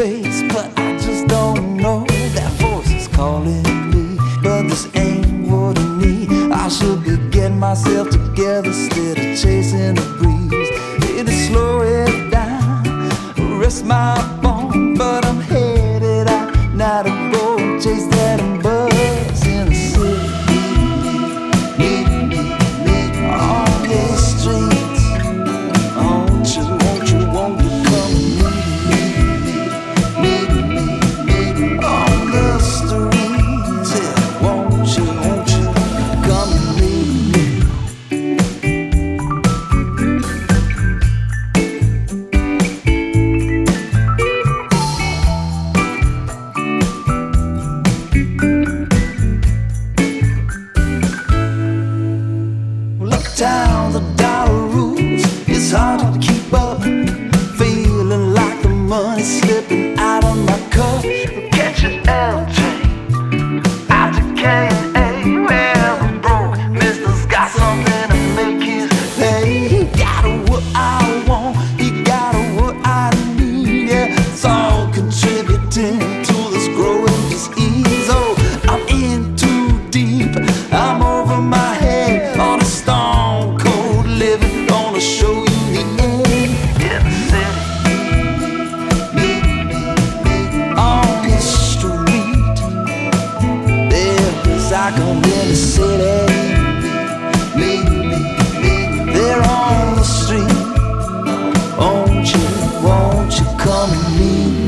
face, but I just don't know. That voice is calling me, but this ain't what I need. I should be getting myself together instead of chasing the breeze. Need to slow it down, rest my bone, but I'm headed out now to go and chase that buzz in the city. On the streets, won't you come meet me on the streets? Yeah, won't you come meet me? Uptown, the dollar rules. It's hard to keep up. Feeling like the money's slipping out of my cup. Catch an L train out to K&A. Well, I'm broke. Mister's got something to make his pay. He got what I want. He got what I need. Yeah, it's all contributing to this growing disease. Oh, I'm in too deep. I'm over my head on a stone cold living. Gonna show you the end in the city. On the street. There, as I come in the city. There on the street. Won't you come and meet me?